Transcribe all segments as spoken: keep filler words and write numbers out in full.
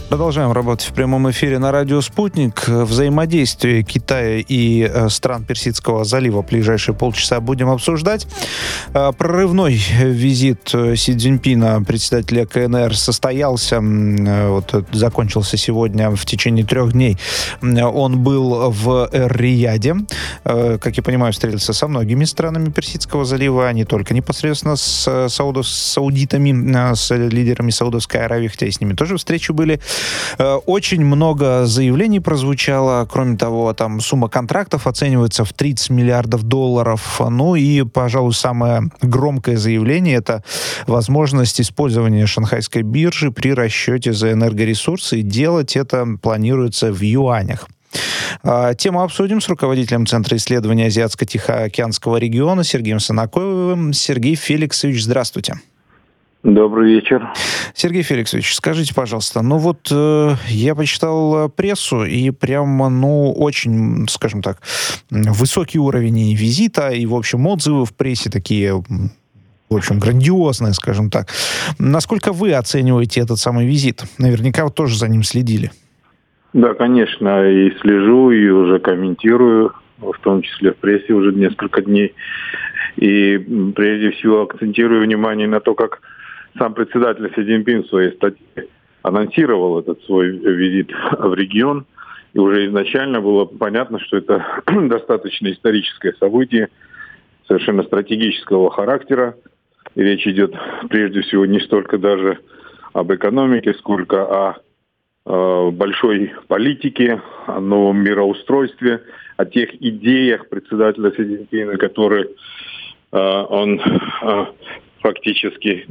Продолжаем работать в прямом эфире на радио «Спутник». Взаимодействие Китая и э, стран Персидского залива в ближайшие полчаса будем обсуждать. Э, прорывной визит Си Цзиньпина, председателя ка эн эр, состоялся, э, вот, закончился сегодня в течение трех дней. Он был в Эр-Рияде. Э, как я понимаю, встретился со многими странами Персидского залива, а не только непосредственно с, саудов, с саудитами, с лидерами Саудовской Аравии, хотя и с ними тоже встречи были. Очень много заявлений прозвучало. Кроме того, там сумма контрактов оценивается в тридцать миллиардов долларов. Ну и, пожалуй, самое громкое заявление — это возможность использования шанхайской биржи при расчете за энергоресурсы. И делать это планируется в юанях. Тему обсудим с руководителем Центра исследования Азиатско-Тихоокеанского региона Сергеем Санаковым. Сергей Феликсович, здравствуйте. Добрый вечер. Сергей Феликсович, скажите, пожалуйста, ну вот э, я почитал прессу, и прямо, ну, очень, скажем так, высокий уровень и визита, и, в общем, отзывы в прессе такие, в общем, грандиозные, скажем так. Насколько вы оцениваете этот самый визит? Наверняка вы тоже за ним следили. Да, конечно, и слежу, и уже комментирую, в том числе в прессе уже несколько дней. И прежде всего акцентирую внимание на то, как сам председатель Си Цзиньпин в своей статье анонсировал этот свой визит в регион. И уже изначально было понятно, что это достаточно историческое событие, совершенно стратегического характера. И речь идет прежде всего не столько даже об экономике, сколько о э, большой политике, о новом мироустройстве, о тех идеях председателя Си Цзиньпина, которые э, он э, фактически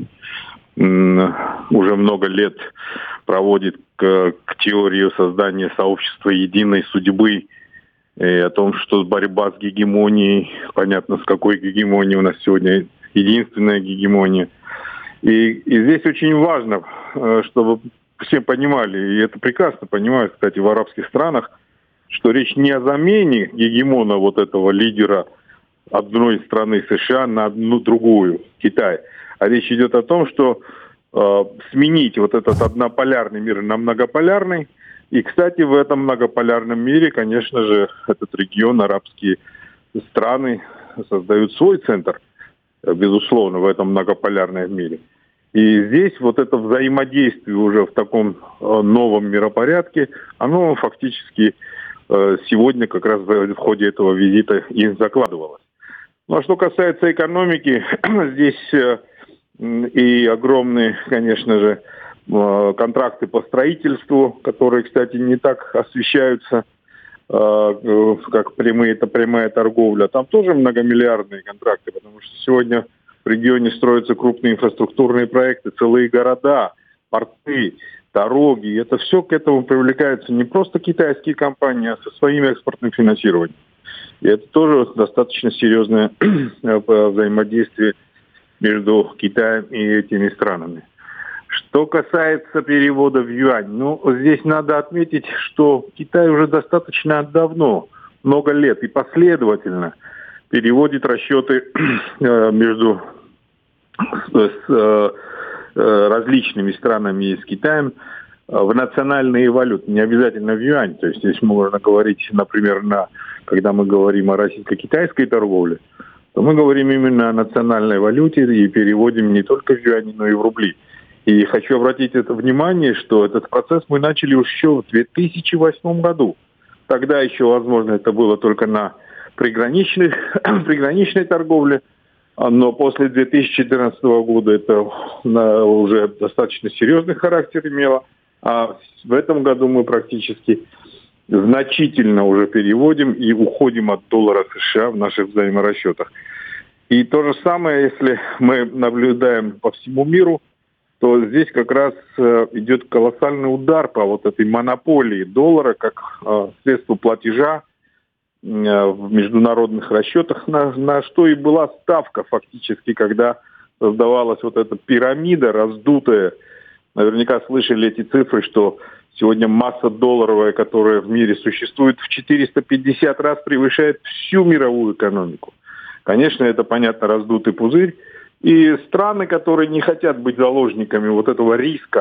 уже много лет проводит к, к теории создания сообщества единой судьбы, и о том, что борьба с гегемонией, понятно, с какой гегемонией у нас сегодня единственная гегемония. И, и здесь очень важно, чтобы все понимали, и это прекрасно понимают, кстати, в арабских странах, что речь не о замене гегемона, вот этого лидера одной страны США на одну другую, Китай. А речь идет о том, что э, сменить вот этот однополярный мир на многополярный. И, кстати, в этом многополярном мире, конечно же, этот регион, арабские страны создают свой центр, безусловно, в этом многополярном мире. И здесь вот это взаимодействие уже в таком э, новом миропорядке, оно фактически э, сегодня как раз в ходе этого визита и закладывалось. Ну а что касается экономики, здесь э, и огромные, конечно же, контракты по строительству, которые, кстати, не так освещаются, как прямые, это прямая торговля. Там тоже многомиллиардные контракты, потому что сегодня в регионе строятся крупные инфраструктурные проекты, целые города, порты, дороги. И это все к этому привлекаются не просто китайские компании, а со своим экспортным финансированием. И это тоже достаточно серьезное взаимодействие между Китаем и этими странами. Что касается перевода в юань, ну, здесь надо отметить, что Китай уже достаточно давно, много лет и последовательно переводит расчеты между с различными странами и с Китаем в национальные валюты, не обязательно в юань. То есть здесь можно говорить, например, на, когда мы говорим о российско-китайской торговле, то мы говорим именно о национальной валюте и переводим не только в юани, но и в рубли. И хочу обратить это внимание, что этот процесс мы начали еще в две тысячи восьмом году. Тогда еще, возможно, это было только на приграничной, приграничной торговле, но после две тысячи четырнадцатого года это уже достаточно серьезный характер имело. А в этом году мы практически значительно уже переводим и уходим от доллара США в наших взаиморасчетах. И то же самое, если мы наблюдаем по всему миру, то здесь как раз идет колоссальный удар по вот этой монополии доллара как средство платежа в международных расчетах, на, на что и была ставка фактически, когда создавалась вот эта пирамида раздутая. Наверняка слышали эти цифры, что сегодня масса долларовая, которая в мире существует, в четыреста пятьдесят раз превышает всю мировую экономику. Конечно, это, понятно, раздутый пузырь. И страны, которые не хотят быть заложниками вот этого риска,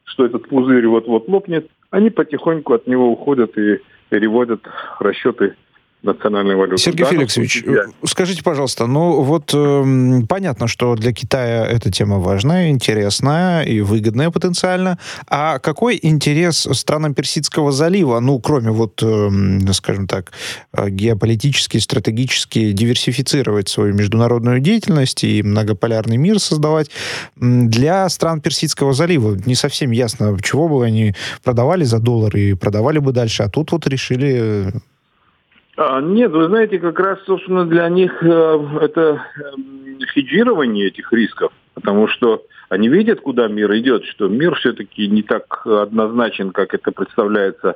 что этот пузырь вот-вот лопнет, они потихоньку от него уходят и переводят расчеты национальной валюты. Сергей Феликсович, скажите, пожалуйста, ну вот э, понятно, что для Китая эта тема важная, интересная и выгодная потенциально. А какой интерес странам Персидского залива, ну, кроме вот, э, скажем так, геополитически, стратегически диверсифицировать свою международную деятельность и многополярный мир создавать, для стран Персидского залива не совсем ясно, чего бы они продавали за доллары и продавали бы дальше, а тут вот решили... Нет, вы знаете, как раз, собственно, для них это хеджирование этих рисков, потому что они видят, куда мир идет, что мир все-таки не так однозначен, как это представляется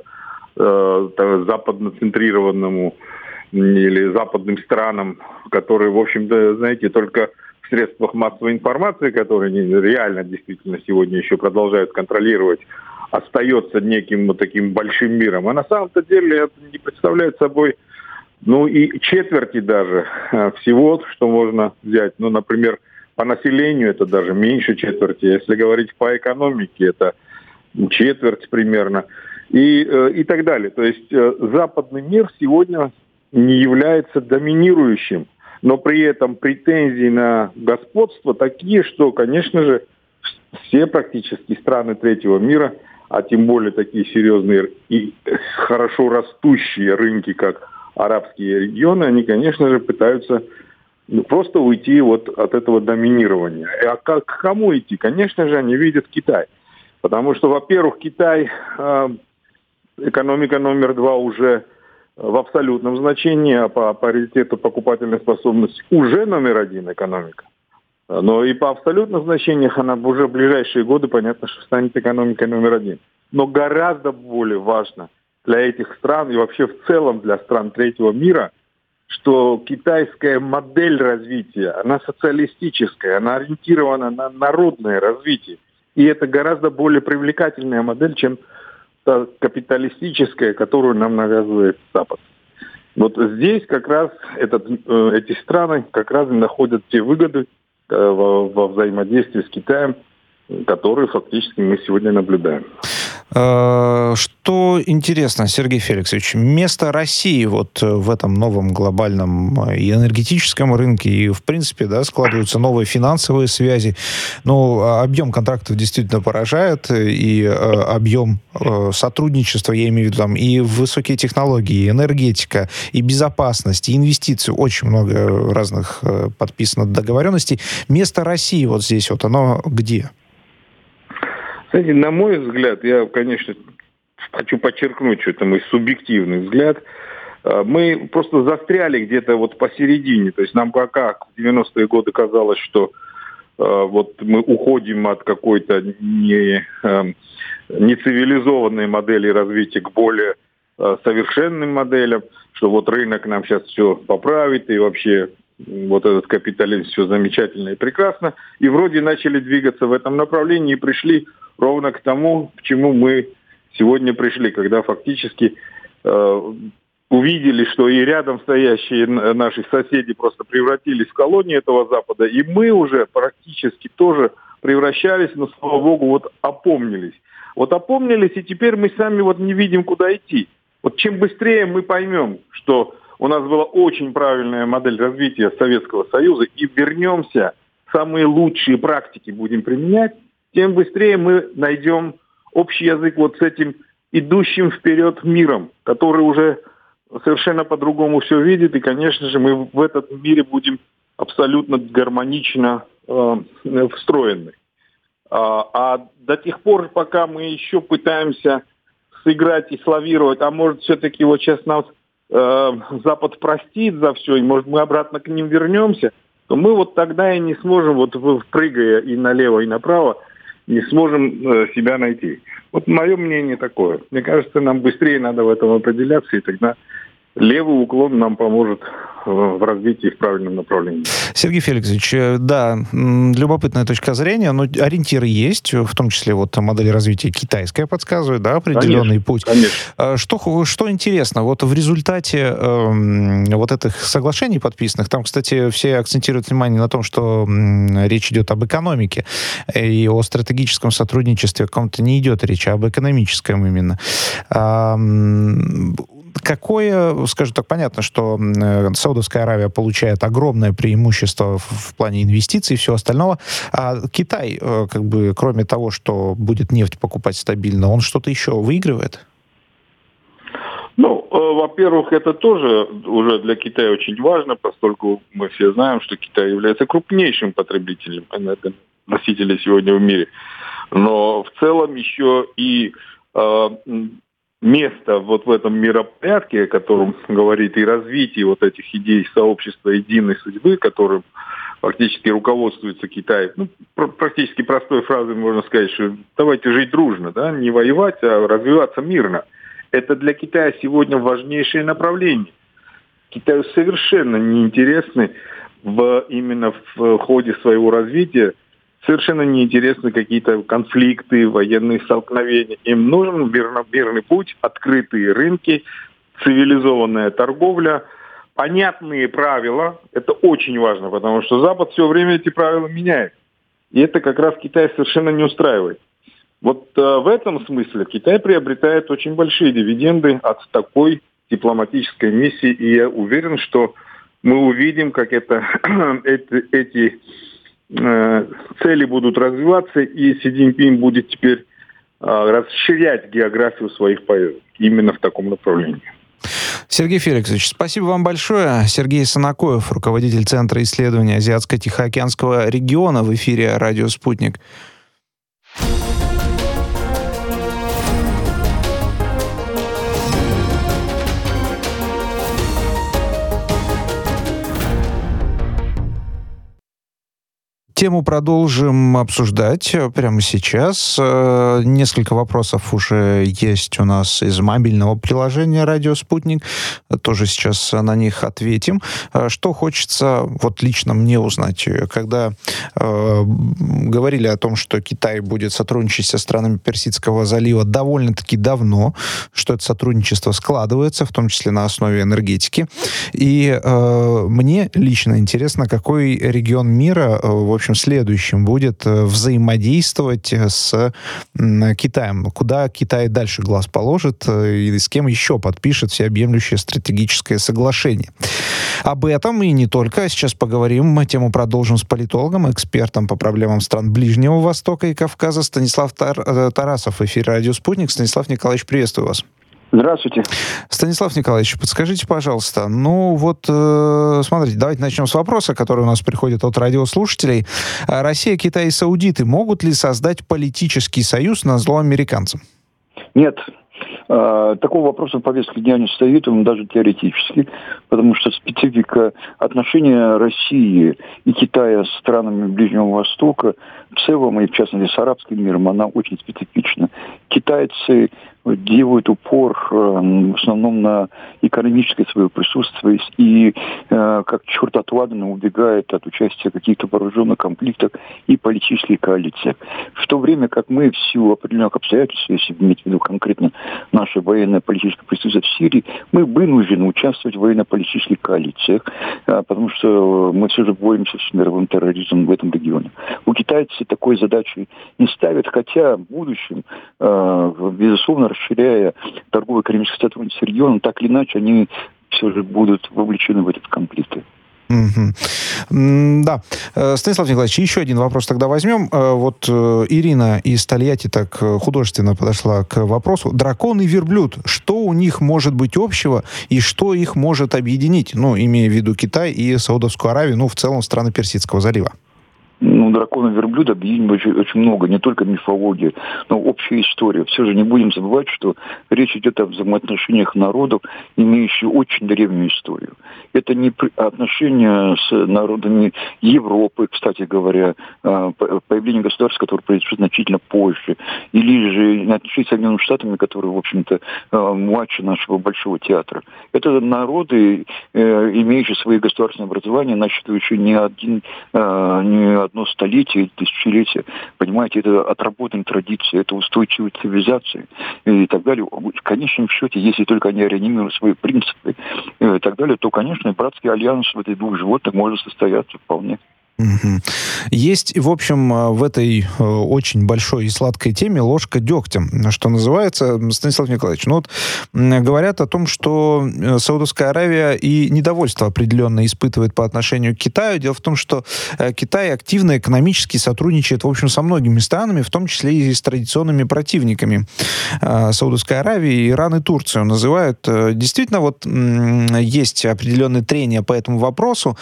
западно-центрированному или западным странам, которые, в общем-то, знаете, только в средствах массовой информации, которые они реально действительно сегодня еще продолжают контролировать, остается неким вот таким большим миром. А на самом-то деле это не представляет собой, ну и четверти даже всего, что можно взять. Ну, например, по населению это даже меньше четверти. Если говорить по экономике, это четверть примерно. И, и так далее. То есть западный мир сегодня не является доминирующим. Но при этом претензии на господство такие, что, конечно же, все практически страны третьего мира, а тем более такие серьезные и хорошо растущие рынки, как арабские регионы, они, конечно же, пытаются ну, просто уйти вот от этого доминирования. А как, к кому идти? Конечно же, они видят Китай. Потому что, во-первых, Китай, э, экономика номер два уже в абсолютном значении, а по паритету покупательной способности уже номер один экономика. Но и по абсолютным значениях она уже в ближайшие годы, понятно, что станет экономикой номер один. Но гораздо более важно для этих стран и вообще в целом для стран третьего мира, что китайская модель развития, она социалистическая, она ориентирована на народное развитие. И это гораздо более привлекательная модель, чем та капиталистическая, которую нам навязывает Запад. Вот здесь как раз этот, эти страны как раз и находят те выгоды во, во взаимодействии с Китаем, которые фактически мы сегодня наблюдаем. Что интересно, Сергей Феликсович, место России вот в этом новом глобальном и энергетическом рынке, и, в принципе, да, складываются новые финансовые связи. Ну, объем контрактов действительно поражает, и объем сотрудничества, я имею в виду, там, и высокие технологии, и энергетика, и безопасность, и инвестиции. Очень много разных подписано договоренностей. Место России вот здесь вот, оно где? Знаете, на мой взгляд, я, конечно, хочу подчеркнуть, что это мой субъективный взгляд, мы просто застряли где-то вот посередине. То есть нам пока в девяностые годы казалось, что вот мы уходим от какой-то не, нецивилизованной модели развития к более совершенным моделям, что вот рынок нам сейчас все поправит и вообще вот этот капитализм все замечательно и прекрасно. И вроде начали двигаться в этом направлении и пришли ровно к тому, к чему мы сегодня пришли, когда фактически э, увидели, что и рядом стоящие наши соседи просто превратились в колонии этого Запада, и мы уже практически тоже превращались, но, слава богу, вот опомнились. Вот опомнились, и теперь мы сами вот не видим, куда идти. Вот чем быстрее мы поймем, что у нас была очень правильная модель развития Советского Союза, и вернемся, самые лучшие практики будем применять, тем быстрее мы найдем общий язык вот с этим идущим вперед миром, который уже совершенно по-другому все видит. И, конечно же, мы в этот мире будем абсолютно гармонично э, встроены. А, а до тех пор, пока мы еще пытаемся сыграть и славировать, а может, все-таки вот сейчас нас э, Запад простит за все, и, может, мы обратно к ним вернемся, то мы вот тогда и не сможем, вот прыгая и налево, и направо, не сможем э, себя найти. Вот мое мнение такое. Мне кажется, нам быстрее надо в этом определяться, и тогда левый уклон нам поможет в развитии в правильном направлении. Сергей Феликсович, да, любопытная точка зрения, но ориентиры есть, в том числе вот модель развития китайская подсказывает, да, определенный конечно, путь. Конечно. Что, что интересно, вот в результате э, вот этих соглашений подписанных, там, кстати, все акцентируют внимание на том, что э, речь идет об экономике, и о стратегическом сотрудничестве каком-то не идет речь, а об экономическом именно. А, какое, скажу так, понятно, что Саудовская Аравия получает огромное преимущество в, в плане инвестиций и всего остального, а Китай, как бы, кроме того, что будет нефть покупать стабильно, он что-то еще выигрывает? Ну, э, во-первых, это тоже уже для Китая очень важно, поскольку мы все знаем, что Китай является крупнейшим потребителем энергоносителей сегодня в мире. Но в целом еще и э, место вот в этом миропорядке, о котором говорит, и развитие вот этих идей сообщества единой судьбы, которым фактически руководствуется Китай. Ну, пр- практически простой фразой можно сказать, что давайте жить дружно, да, не воевать, а развиваться мирно. Это для Китая сегодня важнейшее направление. Китаю совершенно неинтересны в, именно в ходе своего развития, совершенно неинтересны какие-то конфликты, военные столкновения. Им нужен мирно, мирный путь, открытые рынки, цивилизованная торговля, понятные правила. Это очень важно, потому что Запад все время эти правила меняет. И это как раз Китай совершенно не устраивает. Вот э, в этом смысле Китай приобретает очень большие дивиденды от такой дипломатической миссии. И я уверен, что мы увидим, как это, эти, эти э, цели будут развиваться, и Си Цзиньпин будет теперь э, расширять географию своих поездок именно в таком направлении. Сергей Феликсович, спасибо вам большое. Сергей Санакоев, руководитель Центра исследования Азиатско-Тихоокеанского региона, в эфире «Радио Спутник». Тему продолжим обсуждать прямо сейчас. Несколько вопросов уже есть у нас из мобильного приложения «Радио Спутник». Тоже сейчас на них ответим. Что хочется вот лично мне узнать, когда э, говорили о том, что Китай будет сотрудничать со странами Персидского залива довольно-таки давно, что это сотрудничество складывается, в том числе на основе энергетики. И э, мне лично интересно, какой регион мира, в общем, следующим будет взаимодействовать с Китаем. Куда Китай дальше глаз положит и с кем еще подпишет всеобъемлющее стратегическое соглашение. Об этом и не только. Сейчас поговорим. Тему продолжим с политологом, экспертом по проблемам стран Ближнего Востока и Кавказа Станислав Тар- Тарасов. В эфире «Радио Спутник». Станислав Николаевич, приветствую вас. Здравствуйте. Станислав Николаевич, подскажите, пожалуйста, ну вот, э, смотрите, давайте начнем с вопроса, который у нас приходит от радиослушателей. Россия, Китай и саудиты могут ли создать политический союз назло американцам? Нет. Такого вопроса в повестке дня не стоит, он даже теоретически, потому что специфика отношения России и Китая с странами Ближнего Востока в целом, и в частности с арабским миром, она очень специфична. Китайцы делают упор в основном на экономическое свое присутствие и как черт от ладана убегает от участия в каких-то вооруженных конфликтах и политических коалициях. В то время как мы в силу определенных обстоятельств, если иметь в виду конкретно наше военное политическое присутствие в Сирии, мы вынуждены участвовать в военно-политических коалициях, потому что мы все же боремся с мировым терроризмом в этом регионе. У китайцев такой задачи не ставят, хотя в будущем, безусловно, расширяя торгово-экономическое сотрудничество с регионом, так или иначе они все же будут вовлечены в этот конфликт. Mm-hmm. Да. Станислав Николаевич, еще один вопрос тогда возьмем. Вот Ирина из Тольятти так художественно подошла к вопросу. Дракон и верблюд. Что у них может быть общего и что их может объединить? Ну, имея в виду Китай и Саудовскую Аравию, ну, в целом страны Персидского залива. Ну, дракона верблюда объединено очень, очень много, не только мифология, но общая история. Все же не будем забывать, что речь идет о взаимоотношениях народов, имеющих очень древнюю историю. Это не отношения с народами Европы, кстати говоря, появление государств, которое произошло значительно позже, или же отношения с Соединенными Штатами, которые, в общем-то, младше нашего Большого театра. Это народы, имеющие свои государственные образования, насчитывающие не один, не одно столетие, тысячелетие. Понимаете, это отработанные традиции, это устойчивые цивилизации и так далее. В конечном счете, если только они реанимируют свои принципы и так далее, то, конечно, братский альянс в этих двух животных может состояться вполне. Угу. Есть, в общем, в этой очень большой и сладкой теме ложка дегтя, что называется, Станислав Николаевич. Ну вот говорят о том, что Саудовская Аравия и недовольство определенно испытывает по отношению к Китаю. Дело в том, что Китай активно экономически сотрудничает, в общем, со многими странами, в том числе и с традиционными противниками Саудовской Аравии, Иран и Турцию называют. Действительно, вот есть определенные трения по этому вопросу.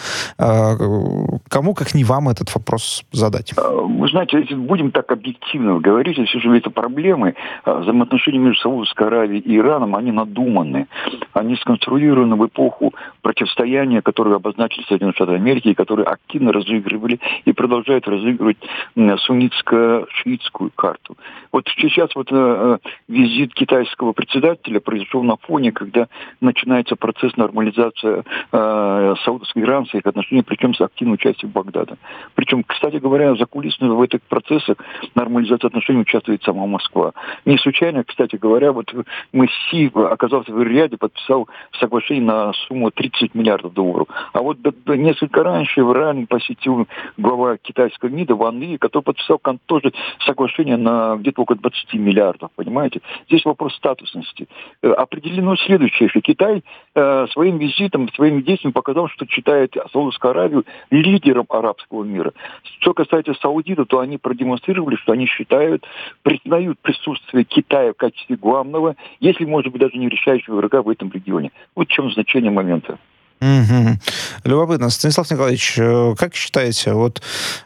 Кому как не вам этот вопрос задать? Вы знаете, если будем так объективно говорить, все же эти проблемы взаимоотношений между Саудовской Аравией и Ираном, они надуманы. Они сконструированы в эпоху противостояния, которое обозначили Соединенные Штаты Америки, и которые активно разыгрывали и продолжают разыгрывать суннитско-шиитскую карту. Вот сейчас вот э, визит китайского председателя произошел на фоне, когда начинается процесс нормализации э, саудовско-иранских отношений, причем с активным участием Багдада. Причем, кстати говоря, закулисно в этих процессах нормализации отношений участвует сама Москва. Не случайно, кстати говоря, вот Месси оказался в Риаде, подписал соглашение на сумму тридцать миллиардов долларов. А вот несколько раньше в Иране посетил глава китайского МИДа Ван Ли, который подписал тоже соглашение на где-то около двадцать миллиардов, понимаете? Здесь вопрос статусности. Определено следующее, что Китай э, своим визитом, своими действиями показал, что считает Саудовскую Аравию лидером арабского мира. Что касается саудитов, то они продемонстрировали, что они считают, признают присутствие Китая в качестве главного, если, может быть, даже не решающего врага в этом регионе. Вот в чем значение момента. Угу. Любопытно. Станислав Николаевич, как считаете, вот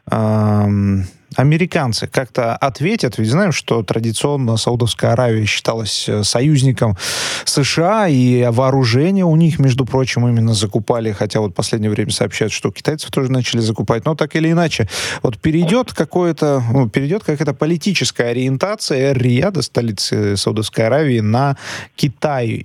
эм, американцы как-то ответят? Ведь знаем, что традиционно Саудовская Аравия считалась союзником США, и вооружение у них, между прочим, именно закупали, хотя вот в последнее время сообщают, что китайцев тоже начали закупать, но так или иначе. Вот перейдет какое-то, ну, перейдет какая-то политическая ориентация Эр-Рияда, столицы Саудовской Аравии, на Китай?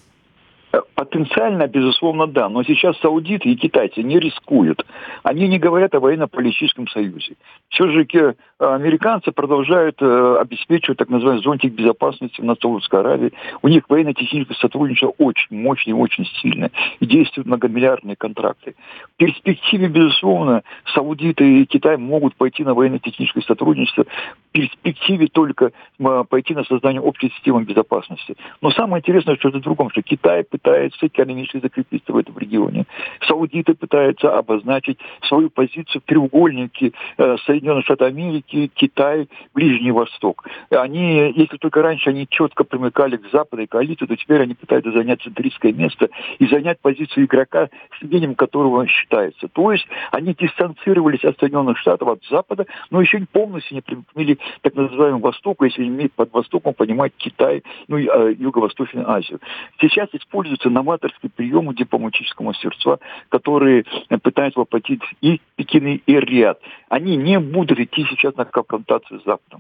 Потенциально, безусловно, да. Но сейчас саудиты и китайцы не рискуют. Они не говорят о военно-политическом союзе. Все же американцы продолжают э, обеспечивать так называемый зонтик безопасности над Саудовской Аравией. У них военно-техническое сотрудничество очень мощное и очень сильное. И действуют многомиллиардные контракты. В перспективе, безусловно, саудиты и Китай могут пойти на военно-техническое сотрудничество. В перспективе только э, пойти на создание общей системы безопасности. Но самое интересное, что это в другом, что Китай пытается экономически закрепиться в этом регионе. Саудиты пытаются обозначить свою позицию в треугольнике э, Соединенных Штатов Америки, Китай, Ближний Восток. Они, если только раньше они четко примыкали к западной коалиции, то теперь они пытаются занять центристское место и занять позицию игрока, с мнением которого считается. То есть они дистанцировались от Соединенных Штатов, от Запада, но еще не полностью не примкнули так называемому Востоку, если иметь под Востоком понимать Китай, ну и э, Юго-Восточную Азию. Сейчас используются новаторские приемы дипломатического мастерства, которые пытаются воплотить и Пекин, и Эр-Рияд. Они не будут идти сейчас на конфронтацию с Западом.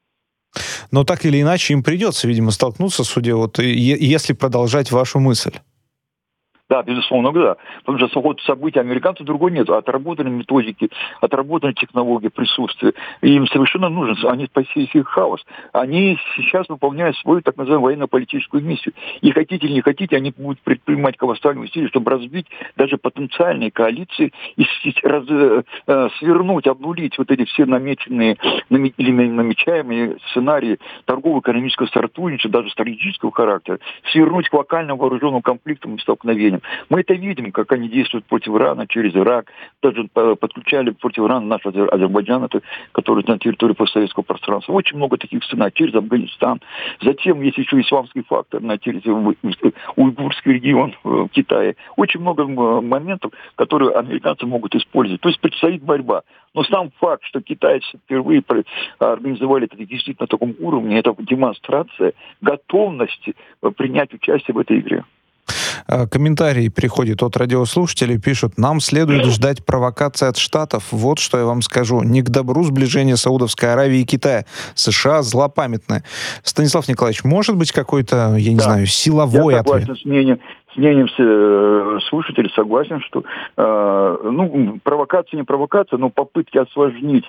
Но так или иначе им придется, видимо, столкнуться, судя вот, если продолжать вашу мысль. Да, безусловно, да. Потому что с ходу событий американцев другой нет. Отработанные методики, отработанные технологии присутствия. И им совершенно нужен, они спасили их хаос. Они сейчас выполняют свою так называемую военно-политическую миссию. И хотите или не хотите, они будут предпринимать колоссальные усилия, чтобы разбить даже потенциальные коалиции и раз, э, свернуть, обнулить вот эти все намеченные или намечаемые сценарии торгово-экономического сотрудничества, даже стратегического характера, свернуть к локальному вооруженному конфликту и столкновениям. Путиным. Мы это видим, как они действуют против Ирана через Ирак. Даже подключали против Ирана наш Азербайджан, это, который на территории постсоветского пространства. Очень много таких сценариев через Афганистан. Затем есть еще исламский фактор на территории уйгурский регион в Китае. Очень много моментов, которые американцы могут использовать. То есть предстоит борьба. Но сам факт, что китайцы впервые организовали это действительно на таком уровне, это демонстрация готовности принять участие в этой игре. Комментарий приходит от радиослушателей, пишут: нам следует ждать провокации от Штатов. Вот что я вам скажу. Не к добру сближение Саудовской Аравии и Китая. США злопамятны. Станислав Николаевич, может быть какой-то, я не да. знаю, силовой я ответ? С мнением, с мнением слушателей согласен, что э, ну, провокация не провокация, но попытки осложнить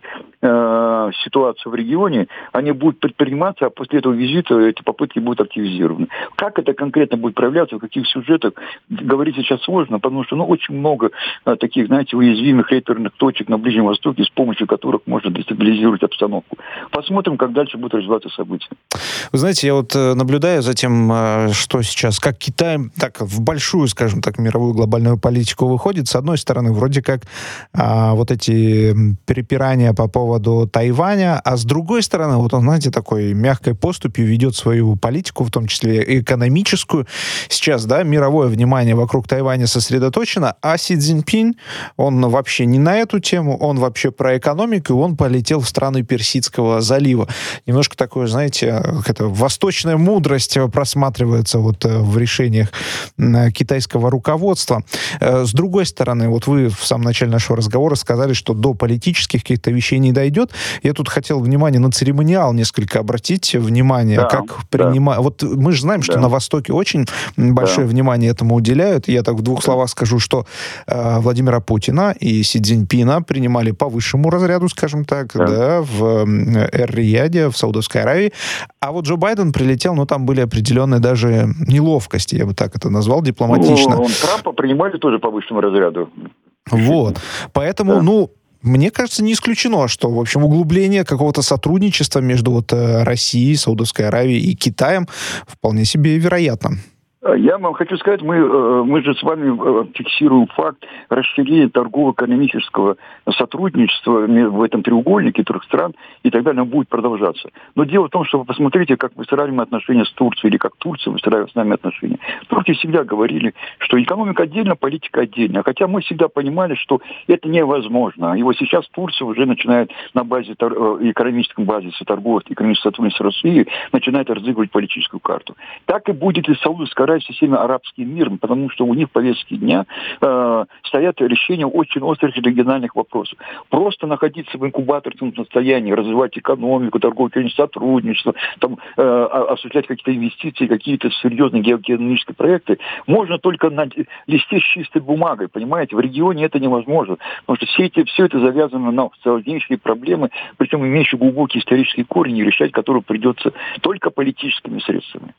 э, ситуацию в регионе, они будут предприниматься, а после этого визита эти попытки будут активизированы. Как это конкретно будет проявляться, в каких сюжетах, говорить сейчас сложно, потому что ну, очень много э, таких, знаете, уязвимых реперных точек на Ближнем Востоке, с помощью которых можно дестабилизировать обстановку. Посмотрим, как дальше будут развиваться события. Вы знаете, я вот наблюдаю за тем, что сейчас, как Китай, так в большую, скажем так, мировую глобальную политику выходит. С одной стороны, вроде как а, вот эти перепирания по поводу Тайваня, а с другой стороны, вот он, знаете, такой мягкой поступью ведет свою политику, в том числе и экономическую. Сейчас, да, мировое внимание вокруг Тайваня сосредоточено, а Си Цзиньпинь, он вообще не на эту тему, он вообще про экономику, и он полетел в страны Персидского залива. Немножко такое, знаете, как это, восточная мудрость просматривается вот в решениях китайского руководства. С другой стороны, вот вы в самом начале нашего разговора сказали, что до политических каких-то вещей не дойдет. Я тут хотел внимание на церемониал несколько обратить внимание, да, как принимать. Да. Вот мы же знаем, что да. на Востоке очень большое да. внимание этому уделяют. Я так в двух да. словах скажу, что э, Владимира Путина и Си Цзиньпина принимали по высшему разряду, скажем так, да. Да, в Эр-Рияде, в Саудовской Аравии. А вот Джо Байден прилетел, но там были определенные даже неловкости, я бы так это назвал, дипломатично. Ну, Трампа принимали тоже по высшему разряду. Вот. Поэтому, да. ну, мне кажется, не исключено, что, в общем, углубление какого-то сотрудничества между вот Россией, Саудовской Аравией и Китаем вполне себе вероятно. Я вам хочу сказать, мы, мы же с вами фиксируем факт расширения торгово-экономического сотрудничества в этом треугольнике трех стран, и так далее, оно будет продолжаться. Но дело в том, что вы посмотрите, как выстраиваем отношения с Турцией, или как Турция выстраивает с нами отношения. Турки всегда говорили, что экономика отдельно, политика отдельно. Хотя мы всегда понимали, что это невозможно. И вот сейчас Турция уже начинает на базе экономической базисе торговых экономического сотрудничества с Россией начинает разыгрывать политическую карту. Так и будет и Саудовская Аравия со всеми арабским миром, потому что у них в повестке дня э, стоят решения очень острых региональных вопросов. Просто находиться в инкубаторском состоянии, развивать экономику, торговое сотрудничество, там, э, осуществлять какие-то инвестиции, какие-то серьезные геоэкономические проекты, можно только на листе с чистой бумагой, понимаете? В регионе это невозможно, потому что все, эти, все это завязано на сложнейшие проблемы, причем имеющие глубокие исторические корни, решать которые придется только политическими средствами.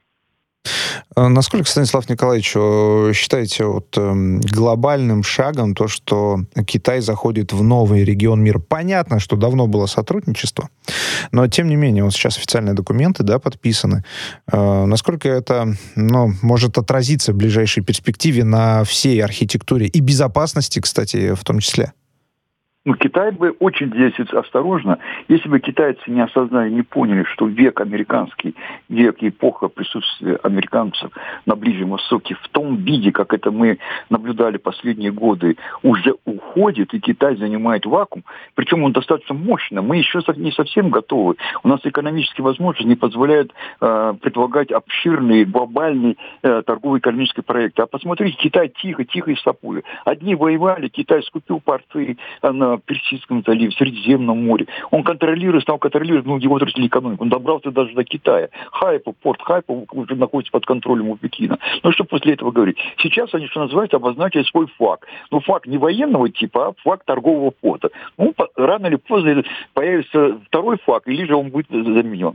Насколько, Станислав Николаевич, считаете вот, глобальным шагом то, что Китай заходит в новый регион мира? Понятно, что давно было сотрудничество, но тем не менее, вот сейчас официальные документы, да, подписаны. Насколько это, ну, может отразиться в ближайшей перспективе на всей архитектуре и безопасности, кстати, в том числе? Ну, Китай бы очень действовал осторожно, если бы китайцы не осознали, не поняли, что век американский, век, эпоха присутствия американцев на Ближнем Востоке в том виде, как это мы наблюдали последние годы, уже уходит, и Китай занимает вакуум, причем он достаточно мощный. Мы еще не совсем готовы. У нас экономические возможности не позволяют э, предлагать обширные, глобальные э, торгово-экономические проекты. А посмотрите, Китай тихо-тихо и стопует. Одни воевали, Китай скупил порты на Персидском заливе, в Средиземном море. Он контролирует, стал контролировать многие отрасли экономики. Он добрался даже до Китая. Хайпа, порт Хайпа уже находится под контролем у Пекина. Ну что после этого говорить? Сейчас они, что называется, обозначили свой флаг. Ну, флаг не военного типа, а флаг торгового порта. Ну, рано или поздно появится второй флаг, или же он будет заменен.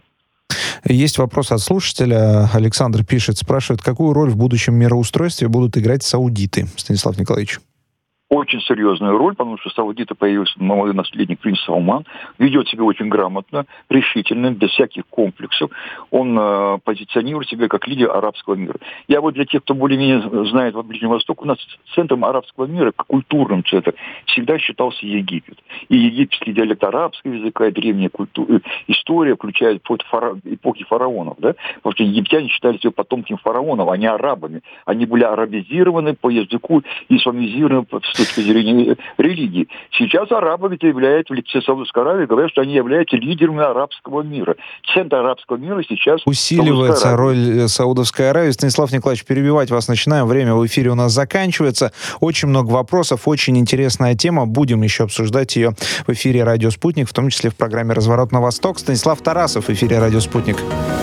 Есть вопрос от слушателя. Александр пишет, спрашивает, какую роль в будущем мироустройстве будут играть саудиты, Станислав Николаевич? Очень очень серьезную роль, потому что Саудита появился новый наследник принц Салман, ведет себя очень грамотно, решительно, без всяких комплексов. Он э, позиционирует себя как лидер арабского мира. Я вот для тех, кто более-менее знает во Ближнем Востоке, у нас центром арабского мира, как культурным центром, всегда считался Египет. И египетский диалект арабского языка, и древняя культура, история включает фара, эпохи фараонов, да? Потому что египтяне считали себя потомками фараонов, а не арабами. Они были арабизированы по языку, исламизированы с точки зрения религии. Сейчас арабы ведь являются в лице Саудовской Аравии, говорят, что они являются лидерами арабского мира. Центр арабского мира сейчас усиливается роль Саудовской Аравии. Станислав Николаевич, перебивать вас начинаем. Время в эфире у нас заканчивается. Очень много вопросов, очень интересная тема. Будем еще обсуждать ее в эфире «Радио Спутник», в том числе в программе «Разворот на восток». Станислав Тарасов в эфире «Радио Спутник».